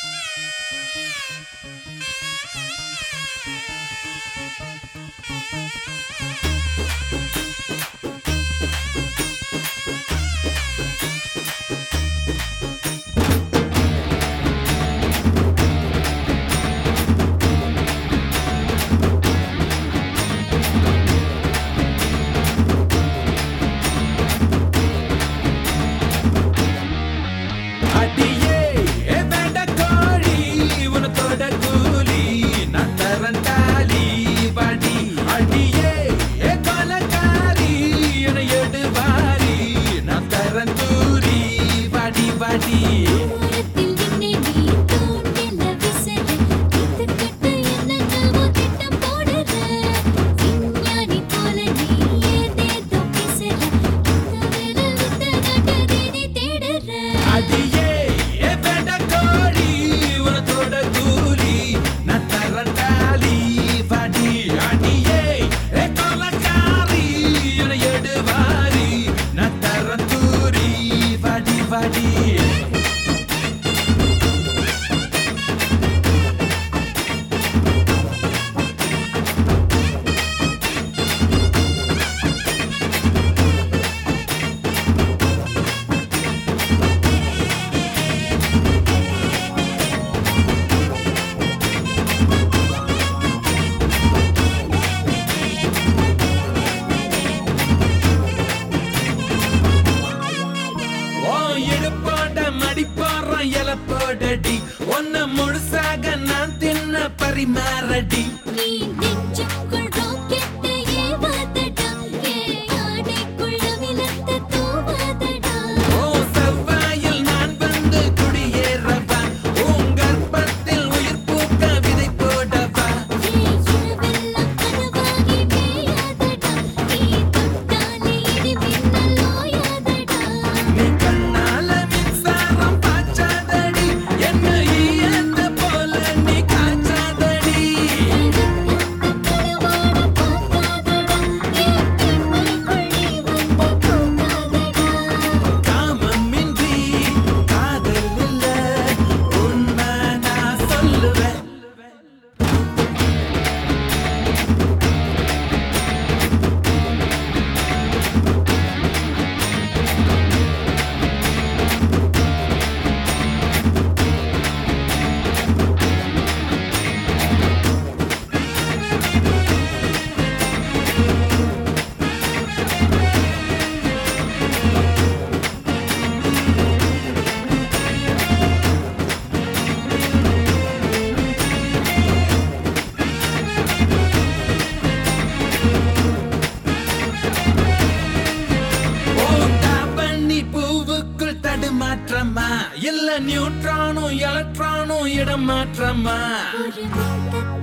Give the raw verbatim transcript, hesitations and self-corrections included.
மடிப்பாரடி ஒன்ன முழுசாக நான் தின்ன பரிமாறடி நீ நெஞ்சுக்குள் ராக்கெட் ஏவாதடா ஏ ஆடைக்குள்ள விலத்த தூவாதடா ஓ செவ்வாயில் நான் வந்து குடியேறவா உன் கர்ப்பத்தில் உயிர் பூக்க விதை போடவா ஏ இரவெல்லாம் கனவாகி மேயாதடா நீ தொட்டாலே இடி மின்னல் ஓயாதடா நீ கண்ணால மின்சாரம் பாய்ச்சாதடி என்ன ஈயத்த போல நீ காய்ச்சாதடி கனவாட பார்க்காதடா ஏ பெண்மைக்குள்ளே வந்து போகாதடா காமமின்றி காதல் இல்ல உண்மை நான் சொல்லுவேன் போண்டா பண்ணி பூவுக்குள் தடுமாற்றமா இல்ல நியூட்ரானும் எலக்ட்ரானும் இடம் மாற்றமா ஒரு முத்தத்தில்